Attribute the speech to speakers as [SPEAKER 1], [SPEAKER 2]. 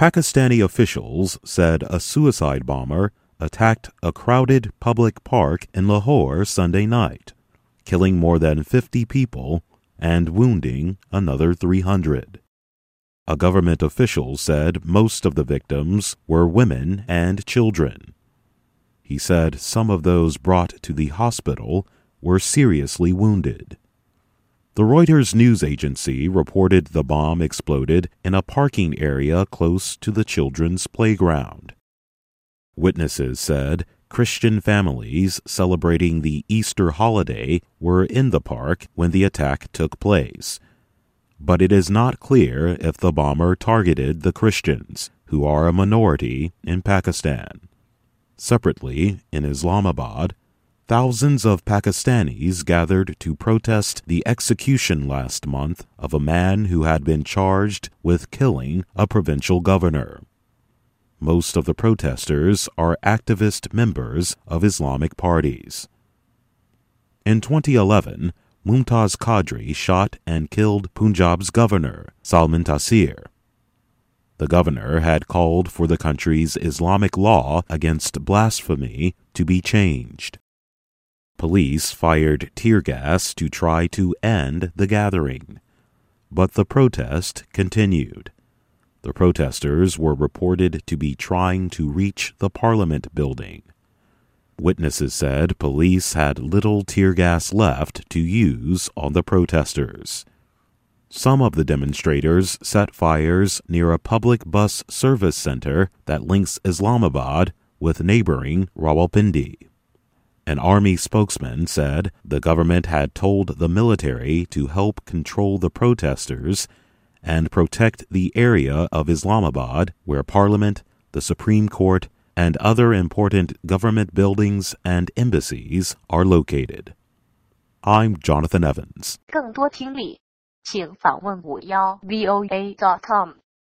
[SPEAKER 1] Pakistani officials said a suicide bomber attacked a crowded public park in Lahore Sunday night, killing more than 50 people and wounding another 300. A government official said most of the victims were women and children. He said some of those brought to the hospital were seriously wounded. The Reuters news agency reported the bomb exploded in a parking area close to the children's playground. Witnesses said Christian families celebrating the Easter holiday were in the park when the attack took place. But it is not clear if the bomber targeted the Christians, who are a minority in Pakistan. Separately, in Islamabad, thousands of Pakistanis gathered to protest the execution last month of a man who had been charged with killing a provincial governor. Most of the protesters are activist members of Islamic parties. In 2011, Mumtaz Qadri shot and killed Punjab's governor, Salman Taseer. The governor had called for the country's Islamic law against blasphemy to be changed. Police fired tear gas to try to end the gathering, but the protest continued. The protesters were reported to be trying to reach the Parliament building. Witnesses said police had little tear gas left to use on the protesters. Some of the demonstrators set fires near a public bus service center that links Islamabad with neighboring Rawalpindi. An army spokesman said the government had told the military to help control the protesters and protect the area of Islamabad where Parliament, the Supreme Court, and other important government buildings and embassies are located. I'm Jonathan Evans.
[SPEAKER 2] 更多听力，请访问51voa.com。